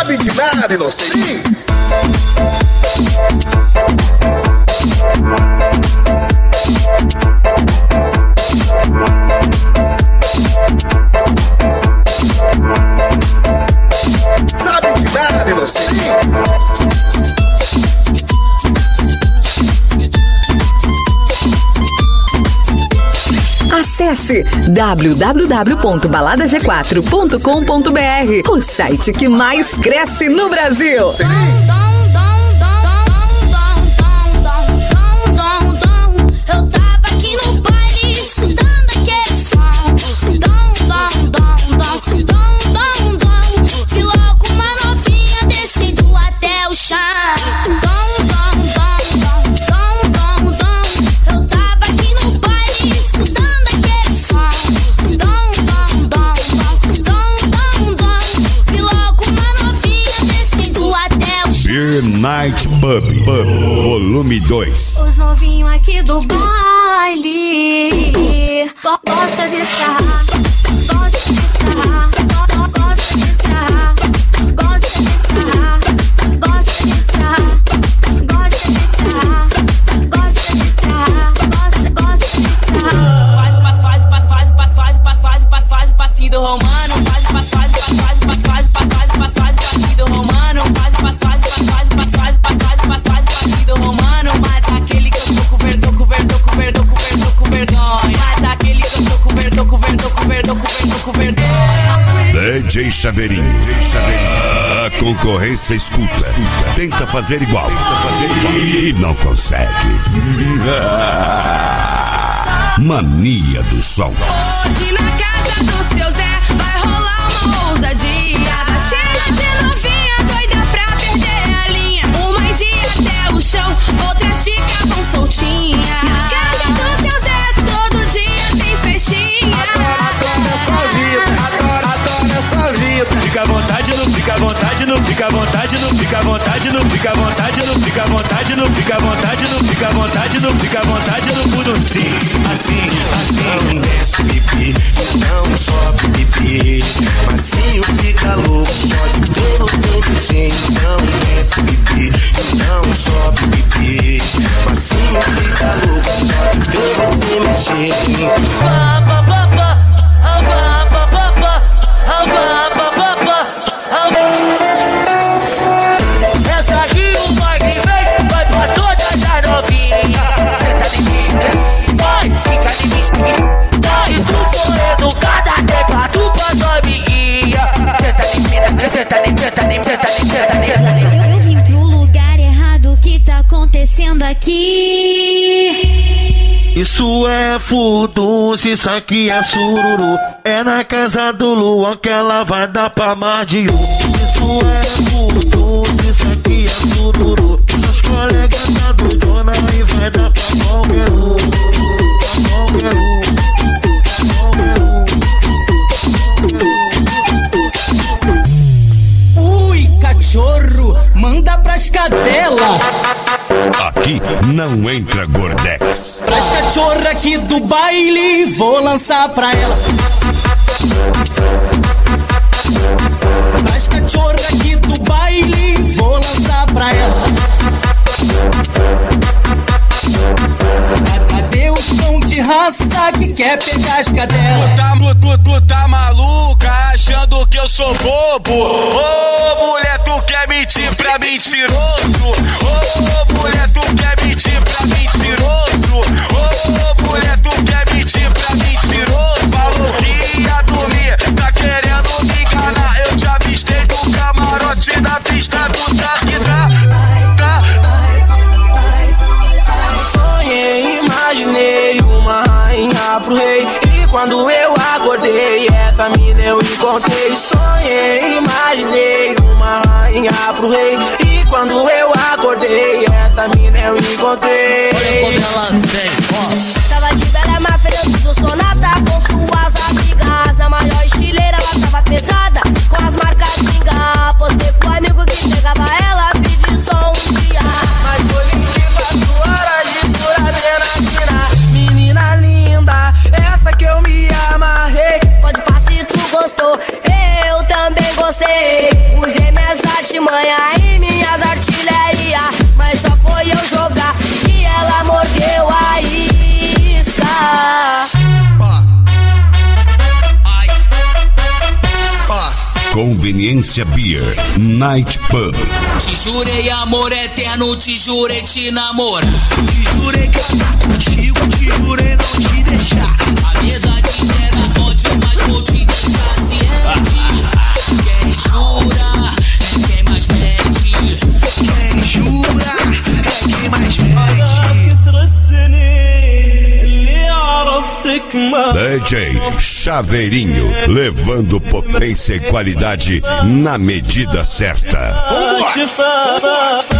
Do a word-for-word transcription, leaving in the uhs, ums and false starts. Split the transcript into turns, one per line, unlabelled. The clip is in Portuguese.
Sabe de nada, inocente. Sabe de nada, inocente.
Acesse w w w ponto balada g quatro ponto com ponto b r, o site que mais cresce no Brasil.
Eu tava aqui no baile escutando aquele som. Se logo uma novinha descendo até o chão. Eu tava aqui no baile escutando aquele som. Se logo uma novinha descendo até o chão.
Beer Night Pub, Pub Volume dois.
Os novinhos aqui do baile gosta de sarrar, gosta de sarrar, gosta de sarrar, gosta de sarrar, gosta de sarrar, gosta de sarrar, gosta de sarrar, gosta, gosta de sarrar.
Faz passagem, passagem, passagem, passagem, passagem, passinho do romano. Faz passagem, passagem, passagem, passagem, passagem, passinho do romano. Faz passagem, passagem, passagem, passagem, passagem, passinho do romano. Mas aquele que eu tô com verdão, com verdão, com verdão, com verdão, com vergonha. Mas aquele que eu tô com verdão, com verdão, com verdão, com verdão, com vergonha.
D J Chaveirinho. A concorrência escuta. Tenta fazer igual. Tenta fazer igual. E não consegue. Mania do som.
Hoje na casa do seu Zé vai rolar uma ousadia. Cheia de novinha, doida pra perder a linha. Umas ia até o chão, outras ficavam soltinhas. Na casa do seu Zé todo dia tem festinha.
Adora, adora essa vida. Fica à vontade, não fica à vontade, não fica à vontade, não fica à vontade, não fica à vontade, não fica à vontade, não fica à vontade, não fica à vontade, não fica à vontade, no mundo sim, assim, assim.
Não desce bebê, não sobe bebê, macio fica louco, só de ver você mexendo. Não desce bebê, não sobe bebê, macio fica louco, só de ver você mexendo.
Pa, pa, pa, pa, ah, pa, pa, pa, pa, ah, pa, pa, pa, pa, ah, pa. Essa aqui o Mike fez, vai pra todas as novinhas. Senta de mim, vai, fica de mim. Se tu for educada, tem pra tu com a sua amiguinha. Senta de mim, senta de mim, senta de mim, senta de mim, senta de mim.
Eu vim pro lugar errado, o que tá acontecendo aqui?
Isso é furdunço, isso aqui é sururu. É na casa do Luan que ela vai dar pra Mardiu. Isso é furdunço, isso aqui é sururu. Seus colegas tá doidona e vai dar pra qualquer um. Pra qualquer um.
Ui, cachorro, manda pras cadelas.
Aqui não entra Gordex.
Pras cachorra aqui do baile, vou lançar pra ela. Pras cachorra aqui do baile, vou lançar pra ela. Cadê o som de raça que quer pegar as cadelas?
Tu tá, tu, tu tá maluca, achando que eu sou bobo? Ô oh, mulher, tu quer mentir pra mentiroso? Ô oh, mulher, tu quer mentir pra mentiroso? Ô oh, mulher, tu quer mentir pra mentiroso? Falou que ia dormir, tá querendo me enganar. Eu te avistei no camarote da pista do tá que dá, tá.
Sonhei, imaginei uma rainha pro rei. E quando eu acordei, essa mina eu encontrei. Sonhei, imaginei uma rainha pro rei. E quando eu acordei, essa mina eu encontrei. Olha como ela vem, ó.
Tava de bela máfia, eu sonata com suas amigas. Na maior estileira, ela tava pesada, com as marcas de engar. Postei pro amigo que pegava ela, pedi só um dia.
Mas foi mentir pra sua hora de pura adrenalina. Menina linda, essa que eu me amarrei.
Pode passar se tu gostou, eu também gostei. Usei minhas
Experiência Beer Night Pub.
Te jurei amor eterno, te jurei te namorar.
Te jurei que eu tá contigo, te jurei não te deixar.
A verdade gera ódio, mas vou te deixar ciente. Quem jura é quem mais mente.
Quem jura é quem mais mente.
D J Chaveirinho, levando potência e qualidade na medida certa.
Vambora!